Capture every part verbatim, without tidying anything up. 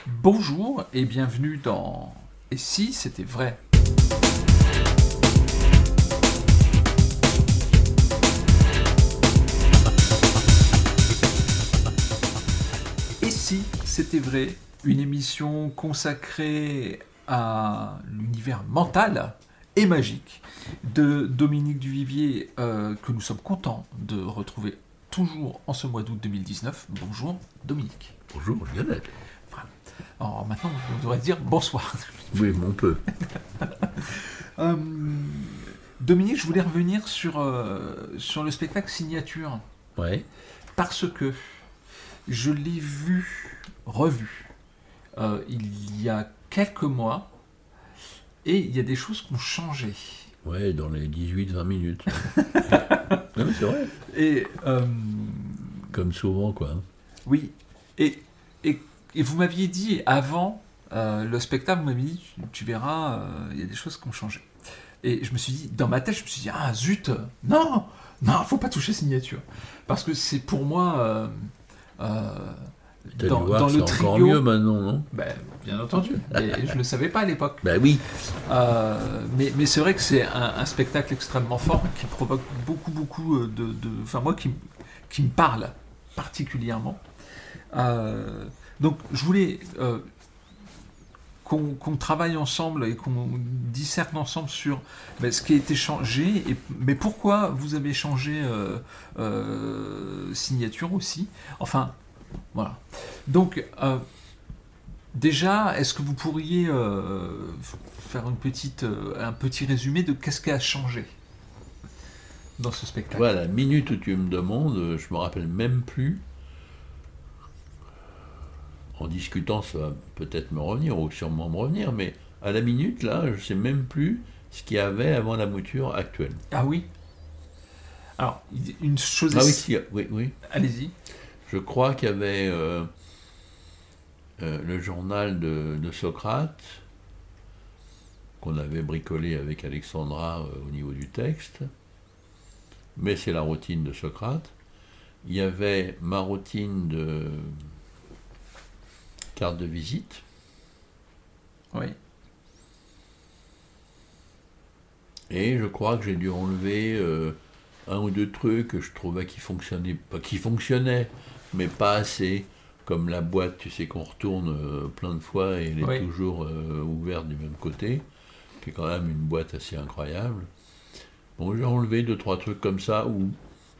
Bonjour et bienvenue dans Et si c'était vrai ? Et si c'était vrai ? Une émission consacrée à l'univers mental et magique de Dominique Duvivier, euh, que nous sommes contents de retrouver toujours en ce mois d'août deux mille dix-neuf. Bonjour Dominique. Bonjour Lionel. Voilà. Alors maintenant, on devrait dire bonsoir. Oui, mais on peut. euh, Dominique, je voulais revenir sur, euh, sur le spectacle Signature. Ouais. Parce que je l'ai vu, revu, euh, il y a quelques mois, et il y a des choses qui ont changé. Ouais, dans les dix-huit vingt minutes. Non, mais c'est vrai. Et, euh, Comme souvent, quoi. oui, et, et, et vous m'aviez dit avant euh, le spectacle, vous m'aviez dit, tu, tu verras, euh, il y a des choses qui ont changé. Et je me suis dit, dans ma tête, je me suis dit, ah zut, non, non, faut pas toucher Signature. Parce que c'est pour moi... Euh, euh, T'as dans, dû voir dans que le c'est trio, encore mieux maintenant, non? Ben, bien entendu, mais je ne le savais pas à l'époque. Ben oui. Euh, mais, mais c'est vrai que c'est un, un spectacle extrêmement fort qui provoque beaucoup, beaucoup de... de enfin, moi, qui, qui me parle particulièrement. Euh, donc, je voulais euh, qu'on, qu'on travaille ensemble et qu'on discerne ensemble sur ben, ce qui a été changé, et, mais pourquoi vous avez changé euh, euh, Signature aussi. Enfin, voilà. Donc, euh, déjà, est-ce que vous pourriez euh, faire une petite, euh, un petit résumé de qu'est-ce qui a changé dans ce spectacle ? Voilà, la minute où tu me demandes, je me rappelle même plus. En discutant, ça va peut-être me revenir, ou sûrement me revenir, mais à la minute, là, je sais même plus ce qu'il y avait avant la mouture actuelle. Ah oui ? Alors, une chose... Ah est... oui, si, oui, oui. Allez-y. Je crois qu'il y avait euh, euh, le journal de, de Socrate, qu'on avait bricolé avec Alexandra euh, au niveau du texte, mais c'est la routine de Socrate. Il y avait ma routine de carte de visite. Oui. Et je crois que j'ai dû enlever euh, un ou deux trucs que je trouvais qui fonctionnaient, pas qui fonctionnaient, mais pas assez, comme la boîte, tu sais, qu'on retourne euh, plein de fois et elle est Oui. toujours euh, ouverte du même côté, qui est quand même une boîte assez incroyable. Bon, j'ai enlevé deux, trois trucs comme ça où,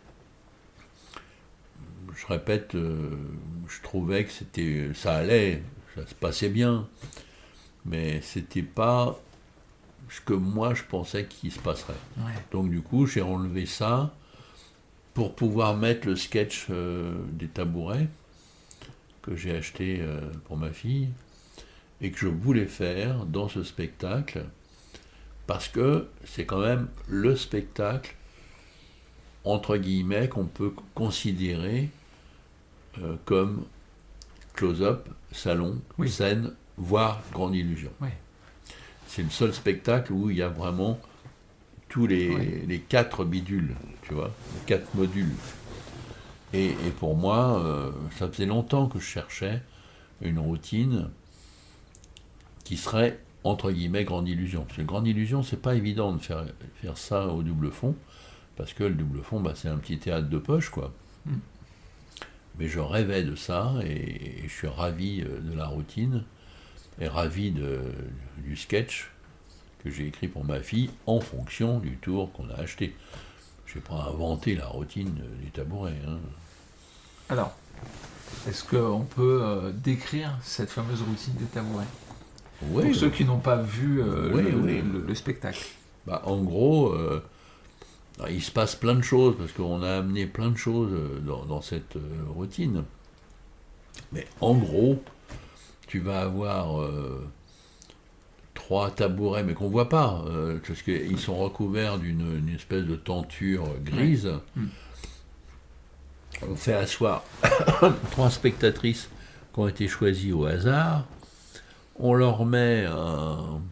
je répète, euh, je trouvais que c'était, ça allait, ça se passait bien, mais c'était pas ce que moi je pensais qu'il se passerait. Ouais. Donc du coup, j'ai enlevé ça pour pouvoir mettre le sketch euh, des tabourets que j'ai acheté euh, pour ma fille et que je voulais faire dans ce spectacle parce que c'est quand même le spectacle entre guillemets qu'on peut considérer euh, comme close-up, salon, Oui. scène, voire grande illusion. Oui. C'est le seul spectacle où il y a vraiment tous les, Oui. les quatre bidules, tu vois, les quatre modules. Et, et pour moi, euh, ça faisait longtemps que je cherchais une routine qui serait, entre guillemets, grande illusion. Parce que grande illusion, c'est pas évident de faire, faire ça au double fond, parce que le double fond, bah, c'est un petit théâtre de poche, quoi. Mm. Mais je rêvais de ça, et, et je suis ravi de la routine, et ravi de, du sketch que j'ai écrit pour ma fille, en fonction du tour qu'on a acheté. Je n'ai pas inventé la routine des tabourets. Hein. Alors, est-ce qu'on peut euh, décrire cette fameuse routine des tabourets ? Oui, pour ceux qui n'ont pas vu euh, oui, le, oui. Le, le spectacle. Bah, en gros, euh, il se passe plein de choses, parce qu'on a amené plein de choses dans, dans cette euh, routine. Mais en gros, tu vas avoir euh, trois tabourets, mais qu'on ne voit pas, euh, parce qu'ils sont recouverts d'une, d'une espèce de tenture grise. Mmh. On fait asseoir trois spectatrices qui ont été choisies au hasard. On leur met un,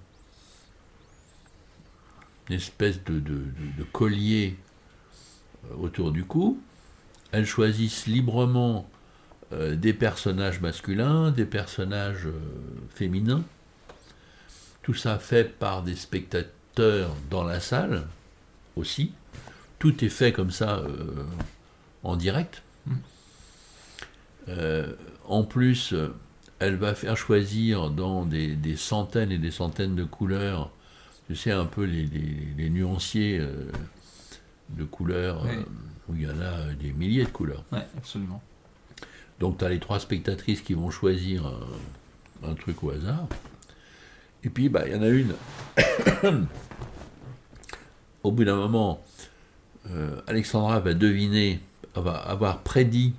une espèce de, de, de collier autour du cou. Elles choisissent librement euh, des personnages masculins, des personnages euh, féminins. Tout ça fait par des spectateurs dans la salle aussi. Tout est fait comme ça euh, en direct. Mm. Euh, en plus, elle va faire choisir dans des, des centaines et des centaines de couleurs, tu sais, un peu les, les, les nuanciers euh, de couleurs, Oui. euh, où il y en a des milliers de couleurs. Ouais, absolument. Donc tu as les trois spectatrices qui vont choisir un, un truc au hasard. Et puis, bah, il y en a une. Au bout d'un moment, euh, Alexandra va deviner, va avoir prédit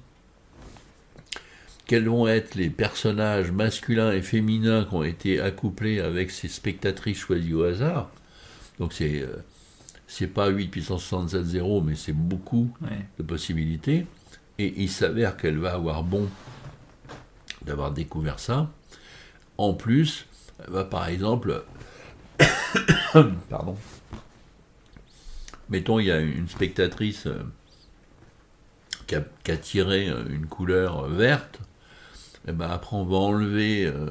quels vont être les personnages masculins et féminins qui ont été accouplés avec ces spectatrices choisies au hasard. Donc c'est euh, c'est pas huit puissance soixante-sept zéro, mais c'est beaucoup Ouais. de possibilités. Et il s'avère qu'elle va avoir bon d'avoir découvert ça. En plus, elle va par exemple... Pardon. Mettons, il y a une spectatrice euh, qui, a, qui a tiré une couleur verte. Et ben après, on va enlever euh,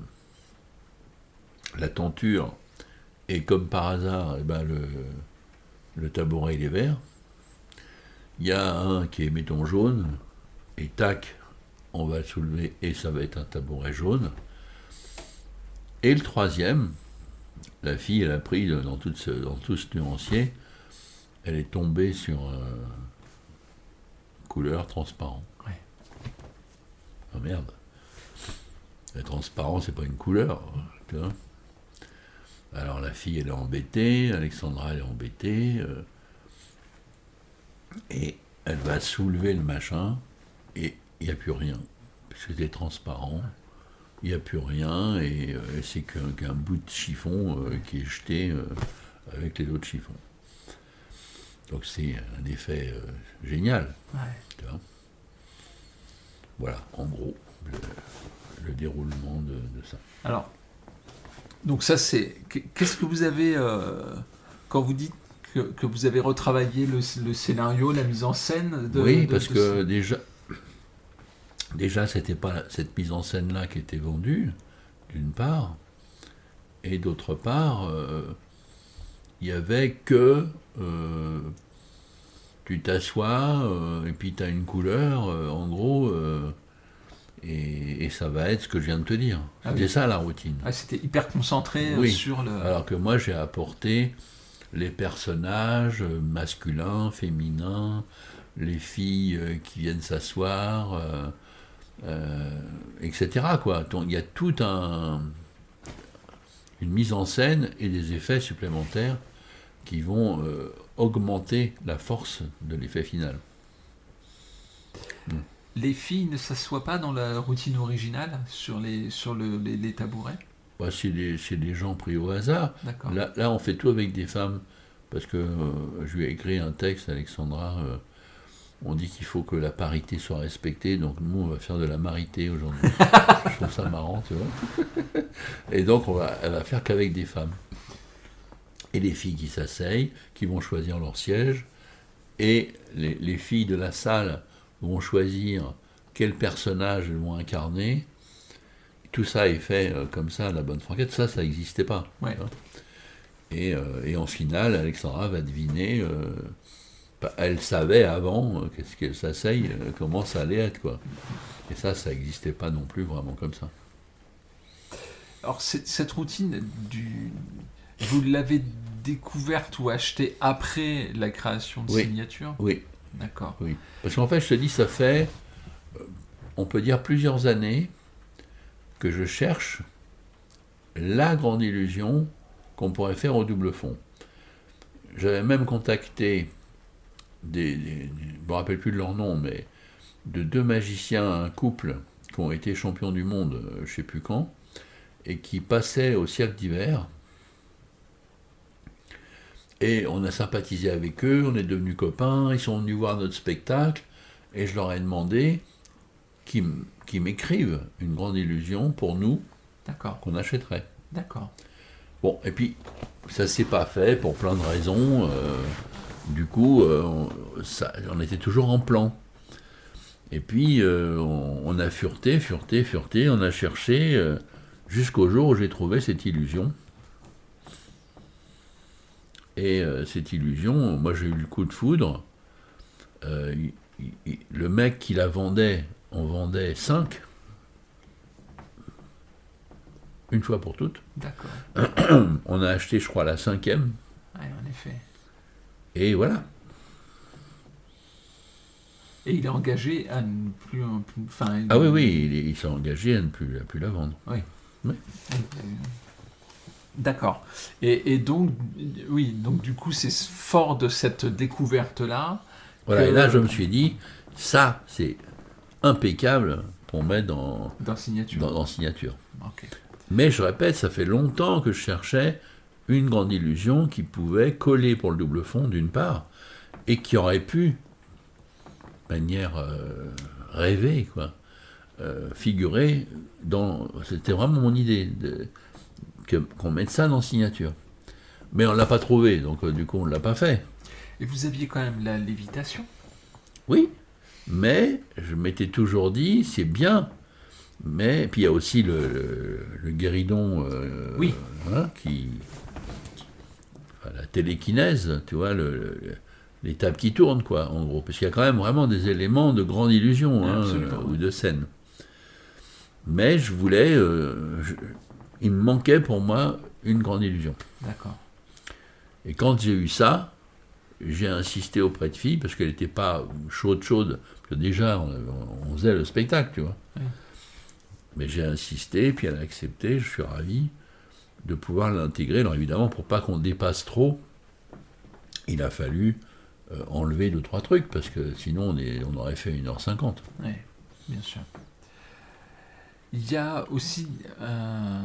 la tenture. Et comme par hasard, eh ben le, le tabouret il est vert. Il y a un qui est, mettons, jaune. Et tac, on va le soulever et ça va être un tabouret jaune. Et le troisième, la fille, elle a pris dans tout ce, dans tout ce nuancier, elle est tombée sur euh, couleur transparent. Ouais. Ah merde. Le transparent, c'est pas une couleur. Tu vois. Alors la fille, elle est embêtée, Alexandra, elle est embêtée, euh, et elle va soulever le machin, et il n'y a plus rien. Parce que c'est transparent, il n'y a plus rien, et euh, c'est qu'un, qu'un bout de chiffon euh, qui est jeté euh, avec les autres chiffons. Donc c'est un effet euh, génial. Ouais. Tu vois. Voilà, en gros, le, le déroulement de, de ça. Alors, donc ça c'est... Qu'est-ce que vous avez... Euh, quand vous dites que, que vous avez retravaillé le, le scénario, la mise en scène de... Oui, de, parce de que ce... déjà... Déjà, c'était pas cette mise en scène-là qui était vendue, d'une part, et d'autre part, euh, il y avait que euh, tu t'assois euh, et puis tu as une couleur, euh, en gros, euh, et, et ça va être ce que je viens de te dire. Ah C'était oui. ça la routine. Ah, c'était hyper concentré Oui. sur le... Alors que moi, j'ai apporté les personnages masculins, féminins, les filles euh, qui viennent s'asseoir. Euh, Euh, et cetera quoi. Donc, il y a tout un une mise en scène et des effets supplémentaires qui vont euh, augmenter la force de l'effet final. Hmm. Les filles ne s'assoient pas dans la routine originale sur les, sur le, les, les tabourets? Bah, c'est des, c'est des gens pris au hasard. D'accord. Là, là, on fait tout avec des femmes parce que euh, je lui ai écrit un texte, Alexandra. Euh, On dit qu'il faut que la parité soit respectée, donc nous, on va faire de la marité aujourd'hui. Je trouve ça marrant, tu vois. Et donc, on va, elle va faire qu'avec des femmes. Et les filles qui s'asseyent, qui vont choisir leur siège, et les, les filles de la salle vont choisir quel personnage elles vont incarner. Tout ça est fait euh, comme ça, à la bonne franquette. Ça, ça n'existait pas. Ouais. Et, euh, et en finale, Alexandra va deviner... Euh, elle savait avant, qu'est-ce qu'elle s'asseye, comment ça allait être, quoi. Et ça, ça n'existait pas non plus vraiment comme ça. Alors, cette routine, du... vous l'avez découverte ou achetée après la création de oui. Signature? Oui. D'accord. Oui. Parce qu'en fait, je te dis, ça fait, on peut dire, plusieurs années que je cherche la grande illusion qu'on pourrait faire au double fond. J'avais même contacté Des, des, je ne me rappelle plus de leur nom, mais de deux magiciens, un couple, qui ont été champions du monde, je ne sais plus quand, et qui passaient au Cirque d'hiver. Et on a sympathisé avec eux, on est devenus copains, ils sont venus voir notre spectacle, et je leur ai demandé qu'ils, qu'ils m'écrivent une grande illusion pour nous, D'accord. qu'on achèterait. D'accord. Bon, et puis, ça ne s'est pas fait pour plein de raisons. Euh, Du coup, euh, on, ça, on était toujours en plan. Et puis, euh, on, on a fureté, fureté, fureté, on a cherché, euh, jusqu'au jour où j'ai trouvé cette illusion. Et euh, cette illusion, moi j'ai eu le coup de foudre. Euh, il, il, le mec qui la vendait, on vendait cinq. Une fois pour toutes. D'accord. On a acheté, je crois, la cinquième. Ouais, en effet. Et voilà. Et il est engagé à ne plus... Enfin, il... Ah oui, oui, il, il s'est engagé à ne plus, à plus la vendre. Oui. Oui. D'accord. Et, et donc, oui, donc du coup, c'est fort de cette découverte-là. Voilà, que... et là, je me suis dit, ça, c'est impeccable pour mettre dans, dans signature. Dans, dans signature. Okay. Mais je répète, ça fait longtemps que je cherchais une grande illusion qui pouvait coller pour le double fond, d'une part, et qui aurait pu, de manière euh, rêvée, quoi, euh, figurer dans... C'était vraiment mon idée, de, que, qu'on mette ça dans signature. Mais on ne l'a pas trouvé, donc euh, du coup on ne l'a pas fait. Et vous aviez quand même la lévitation? Oui, mais je m'étais toujours dit, c'est bien. Mais puis il y a aussi le, le, le guéridon, euh, oui. hein, qui, enfin, la télékinèse, tu vois, le, le, les tables qui tournent, quoi, en gros, parce qu'il y a quand même vraiment des éléments de grande illusion, hein, euh, ou de scène. Mais je voulais, euh, je, il me manquait pour moi une grande illusion. D'accord. Et quand j'ai eu ça, j'ai insisté auprès de filles parce qu'elle n'était pas chaude, chaude, parce que déjà on, on faisait le spectacle, tu vois. Oui. Mais j'ai insisté, puis elle a accepté, je suis ravi de pouvoir l'intégrer. Alors évidemment, pour pas qu'on dépasse trop, il a fallu euh, enlever deux, trois trucs, parce que sinon on, est, on aurait fait une heure cinquante. Oui, bien sûr. Il y a aussi euh,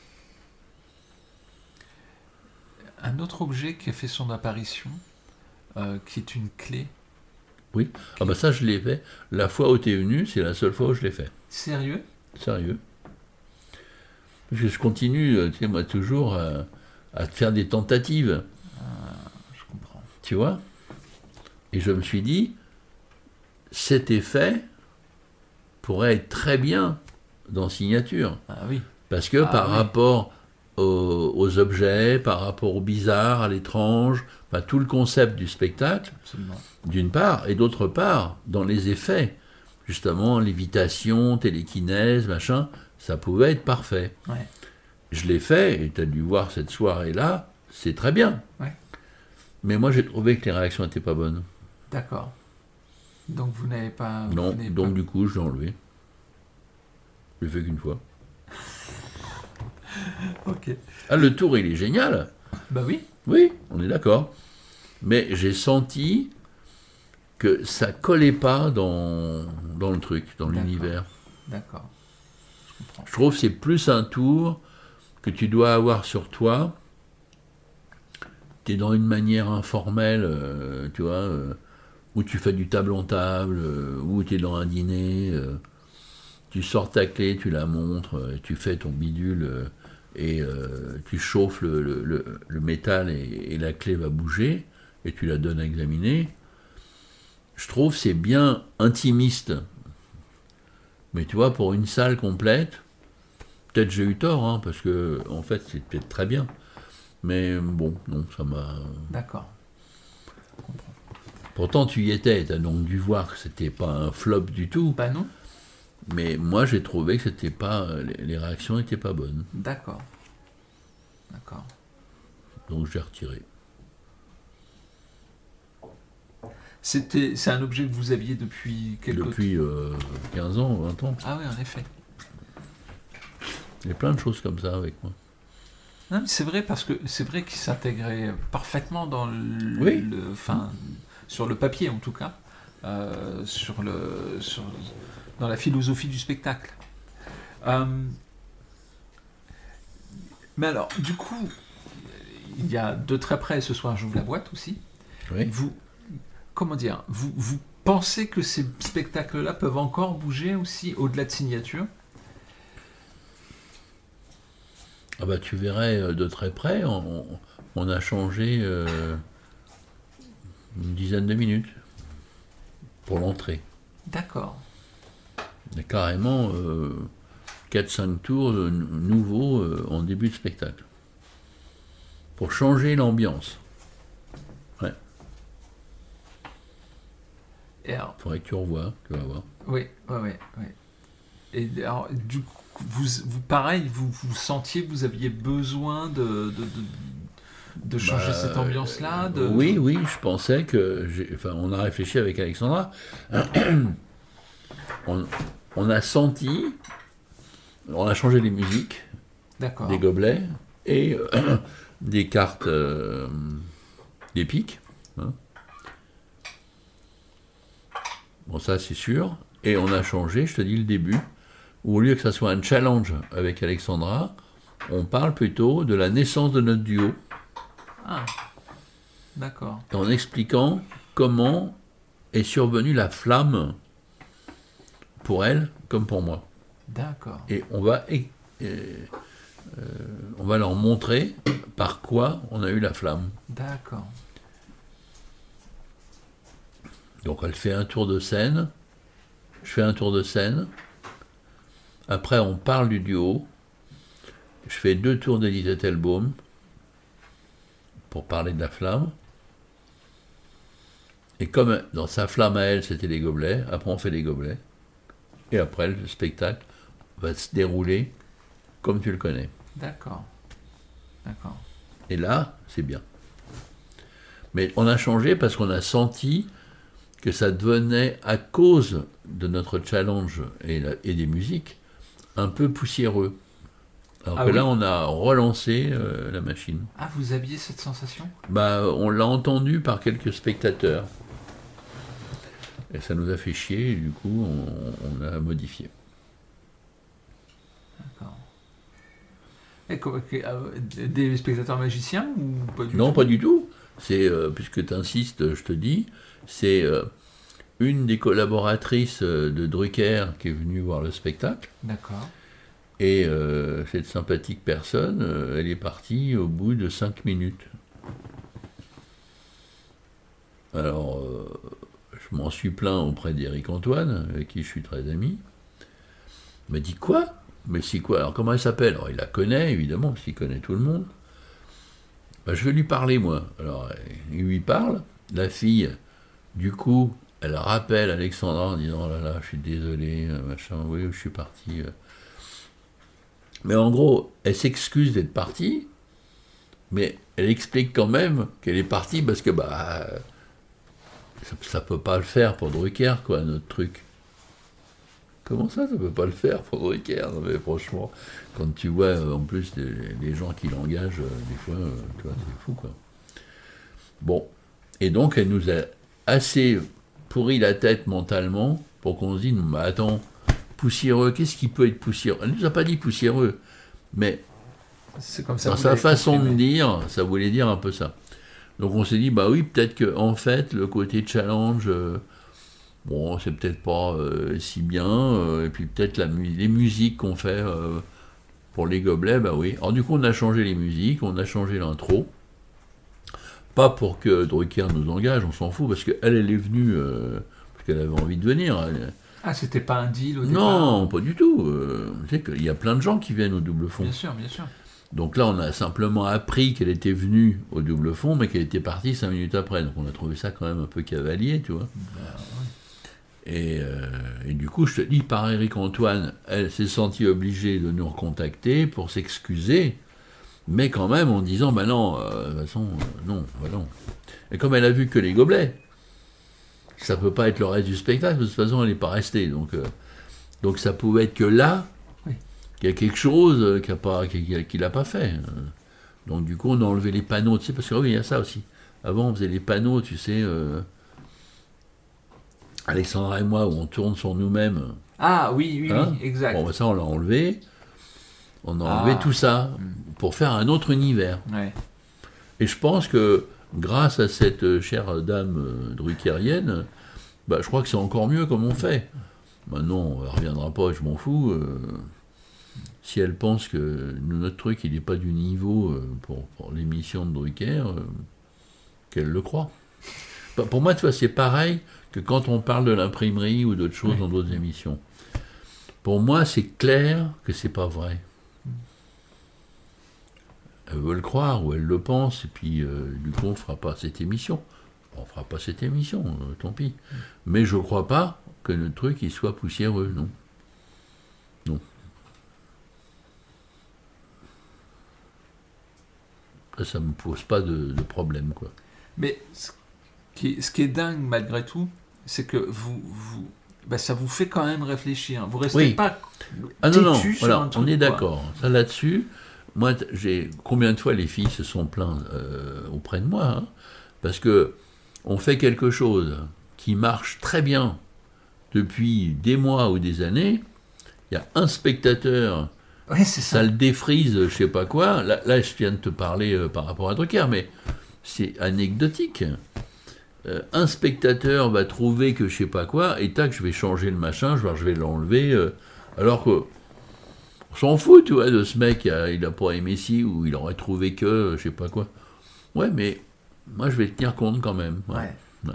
un autre objet qui a fait son apparition, euh, qui est une clé. Oui, ah bah ça je l'ai fait. La fois où tu es venu, c'est la seule fois où je l'ai fait. Sérieux ? Sérieux. Parce que je continue, tu sais, moi, toujours à, à faire des tentatives. Ah, je comprends. Tu vois ? Et je me suis dit, cet effet pourrait être très bien dans signature. Ah oui. Parce que ah, par oui. rapport aux, aux objets, par rapport au bizarre, à l'étrange, enfin, tout le concept du spectacle, absolument, d'une part, et d'autre part, dans les effets, justement, lévitation, télékinèse, machin, ça pouvait être parfait. Ouais. Je l'ai fait, et tu as dû voir cette soirée-là, c'est très bien. Ouais. Mais moi, j'ai trouvé que les réactions n'étaient pas bonnes. D'accord. Donc vous n'avez pas... Vous non, n'avez donc pas... du coup, je l'ai enlevé. Je l'ai fait qu'une fois. Ok. Ah, le tour, il est génial. Bah oui. Oui, on est d'accord. Mais j'ai senti que ça collait pas dans, dans le truc, dans D'accord. l'univers. D'accord. Je comprends. Je trouve que c'est plus un tour que tu dois avoir sur toi. Tu es dans une manière informelle, euh, tu vois, euh, où tu fais du table en table, euh, où tu es dans un dîner, euh, tu sors ta clé, tu la montres, euh, tu fais ton bidule, euh, et euh, tu chauffes le, le, le, le métal et, et la clé va bouger, et tu la donnes à examiner. Je trouve que c'est bien intimiste. Mais tu vois, pour une salle complète, peut-être j'ai eu tort, hein, parce que en fait c'est peut-être très bien. Mais bon, non, ça m'a... D'accord. Je comprends. Pourtant tu y étais, tu as donc dû voir que c'était pas un flop du tout. Bah non. Mais moi j'ai trouvé que c'était pas... les réactions n'étaient pas bonnes. D'accord. D'accord. Donc j'ai retiré. C'était, c'est un objet que vous aviez depuis quelque temps. Depuis euh, quinze ans, vingt ans. Ah oui, en effet. Il y a plein de choses comme ça avec moi. Non, mais c'est vrai, parce que c'est vrai qu'il s'intégrait parfaitement dans le, oui. le enfin, sur le papier en tout cas, euh, sur le, sur, dans la philosophie du spectacle. Euh, mais alors, du coup, il y a de très près, ce soir j'ouvre la boîte aussi. Oui. Vous, comment dire, vous, vous pensez que ces spectacles-là peuvent encore bouger aussi au-delà de signature ? Ah bah tu verrais de très près, on, on a changé euh, une dizaine de minutes pour l'entrée. D'accord. Il y a carrément euh, quatre cinq tours euh, nouveaux euh, en début de spectacle. Pour changer l'ambiance. Ouais. Et alors, faudrait que tu revoies, tu vas voir. oui, oui, oui. oui. Et alors, du coup, vous, vous pareil, vous, vous sentiez que vous aviez besoin de, de, de, de changer Bah, cette ambiance-là de, Oui, de- oui, je pensais que... j'ai- Enfin, on a réfléchi avec Alexandra. on, on a senti... On a changé les musiques, D'accord. des gobelets et euh, des cartes, euh, des piques. Hein. Bon, ça, c'est sûr. Et on a changé, je te dis le début, où au lieu que ça soit un challenge avec Alexandra, on parle plutôt de la naissance de notre duo, Ah, d'accord. en expliquant comment est survenue la flamme pour elle comme pour moi. D'accord. Et on va, euh, euh, on va leur montrer par quoi on a eu la flamme. D'accord. Donc elle fait un tour de scène, je fais un tour de scène, après on parle du duo, je fais deux tours d'Edith Tettelbaum pour parler de la flamme, et comme dans sa flamme à elle c'était les gobelets, après on fait les gobelets, et après le spectacle va se dérouler comme tu le connais. D'accord. D'accord. Et là, c'est bien. Mais on a changé parce qu'on a senti que ça devenait, à cause de notre challenge et, la, et des musiques, un peu poussiéreux. Alors Ah que oui. là, on a relancé euh, la machine. Ah, vous aviez cette sensation? Bah, on l'a entendu par quelques spectateurs. Et ça nous a fait chier, et du coup, on, on a modifié. D'accord. Et quoi, que- euh, des spectateurs magiciens ou pas du Non, tout? pas du tout. C'est, euh, puisque tu insistes, je te dis, c'est euh, une des collaboratrices euh, de Drucker qui est venue voir le spectacle. D'accord. Et euh, cette sympathique personne, euh, elle est partie au bout de cinq minutes. Alors, euh, je m'en suis plaint auprès d'Éric Antoine, avec qui je suis très ami. Il m'a dit quoi? Mais c'est quoi? Alors comment elle s'appelle? Alors il la connaît, évidemment, parce qu'il connaît tout le monde. Ben, je vais lui parler, moi. Alors il lui parle. La fille, du coup, elle rappelle Alexandra en disant oh là là, je suis désolé, machin, oui, je suis parti. Mais en gros, elle s'excuse d'être partie, mais elle explique quand même qu'elle est partie parce que bah ça, ça peut pas le faire pour Drucker, quoi, notre truc. Comment ça, ça peut pas le faire pour Drucker? Non mais franchement, quand tu vois euh, en plus les, les gens qui l'engagent, euh, des fois, euh, tu vois, c'est fou, quoi. Bon, et donc elle nous a assez pourri la tête mentalement pour qu'on se dise, mais attends, poussiéreux, qu'est-ce qui peut être poussiéreux? Elle nous a pas dit poussiéreux, mais C'est comme ça dans que vous sa l'avez façon de compris, dire, ça voulait dire un peu ça. Donc on s'est dit, bah oui, peut-être que en fait, le côté challenge, euh, bon, c'est peut-être pas euh, si bien, euh, et puis peut-être la mu- les musiques qu'on fait euh, pour les gobelets, bah oui. Alors du coup, on a changé les musiques, on a changé l'intro. Pas pour que Drucker nous engage, on s'en fout, parce qu'elle, elle est venue, euh, parce qu'elle avait envie de venir. Elle- Ah, c'était pas un deal au départ? Non, pas du tout. Euh, tu sais qu'il y a plein de gens qui viennent au double fond. Bien sûr, bien sûr. Donc là, on a simplement appris qu'elle était venue au double fond, mais qu'elle était partie cinq minutes après. Donc on a trouvé ça quand même un peu cavalier, tu vois. Et, euh, et du coup, je te dis, par Éric Antoine, elle s'est sentie obligée de nous recontacter pour s'excuser, mais quand même en disant, ben non, euh, de toute façon, euh, non, ben non. Et comme elle a vu que les gobelets, ça peut pas être le reste du spectacle, de toute façon, elle n'est pas restée. Donc, euh, donc ça pouvait être que là, Oui. qu'il y a quelque chose qu'il n'a pas, qu'il, qu'il a pas fait. Donc du coup, on a enlevé les panneaux, tu sais, parce que oui, il y a ça aussi. Avant, on faisait les panneaux, tu sais, euh, Alexandra et moi, où on tourne sur nous-mêmes. Ah, oui, oui, Hein oui, exact. Bon, ben ça, on l'a enlevé. On a enlevé Ah. tout ça pour faire un autre univers. Ouais. Et je pense que grâce à cette euh, chère dame euh, druckerienne, bah, je crois que c'est encore mieux comme on fait. Maintenant, elle ne reviendra pas, je m'en fous. euh, si elle pense que notre truc, il n'est pas du niveau euh, pour, pour l'émission de Drucker, euh, qu'elle le croit. Bah, pour moi, tu vois, c'est pareil que quand on parle de l'imprimerie ou d'autres choses Ouais. dans d'autres émissions. Pour moi, c'est clair que c'est pas vrai. Elle veut le croire ou elle le pense, et puis euh, du coup on ne fera pas cette émission. On ne fera pas cette émission, euh, tant pis. Mais je ne crois pas que le truc il soit poussiéreux, non. Non. Ça ne me pose pas de, de problème, quoi. Mais ce qui est, ce qui est dingue malgré tout, c'est que vous, vous bah, ça vous fait quand même réfléchir. Vous restez oui. pas ah non, non, sur voilà, un truc, on est quoi. d'accord. Ça là-dessus, moi, j'ai combien de fois les filles se sont plaintes euh, auprès de moi, hein, parce que on fait quelque chose qui marche très bien depuis des mois ou des années. Il y a un spectateur, ouais, c'est ça. ça le défrise, je sais pas quoi. Là, là je viens de te parler euh, par rapport à Drucker, mais c'est anecdotique. Euh, un spectateur va trouver que je sais pas quoi, et tac, je vais changer le machin, je vais, je vais l'enlever, euh, alors que on s'en fout, tu vois, de ce mec, il a pas aimé ci, ou il aurait trouvé que, je sais pas quoi. Ouais, mais moi, je vais tenir compte quand même. Ouais. Ouais. Ouais.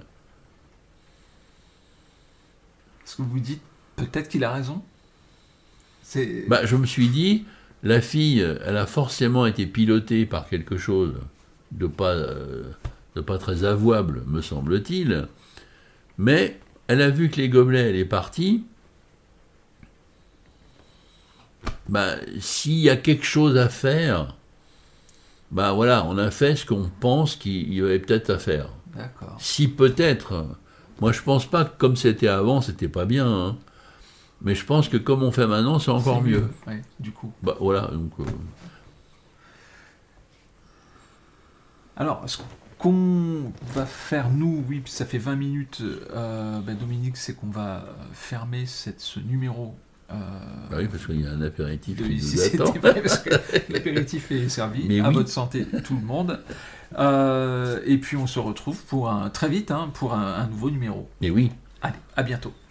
Est-ce que vous dites, peut-être qu'il a raison? C'est... Bah, je me suis dit, la fille, elle a forcément été pilotée par quelque chose de pas, euh, de pas très avouable, me semble-t-il, mais elle a vu que les gobelets, elle est partie. Bah, s'il y a quelque chose à faire, bah voilà, on a fait ce qu'on pense qu'il y avait peut-être à faire. D'accord. Si peut-être, moi je pense pas que comme c'était avant, c'était pas bien, hein, mais je pense que comme on fait maintenant, c'est encore c'est mieux. mieux. Ouais, du coup. Bah voilà, donc. Euh... Alors, ce qu'on va faire, nous, oui, ça fait vingt minutes, euh, bah, Dominique, c'est qu'on va fermer cette, ce numéro. Euh, bah oui, parce qu'il y a un apéritif de, qui si nous attend. c'était vrai, parce que l'apéritif est servi. Mais à oui. votre santé, tout le monde. Euh, et puis, on se retrouve pour un, très vite hein, pour un, un nouveau numéro. Mais oui. Allez, à bientôt.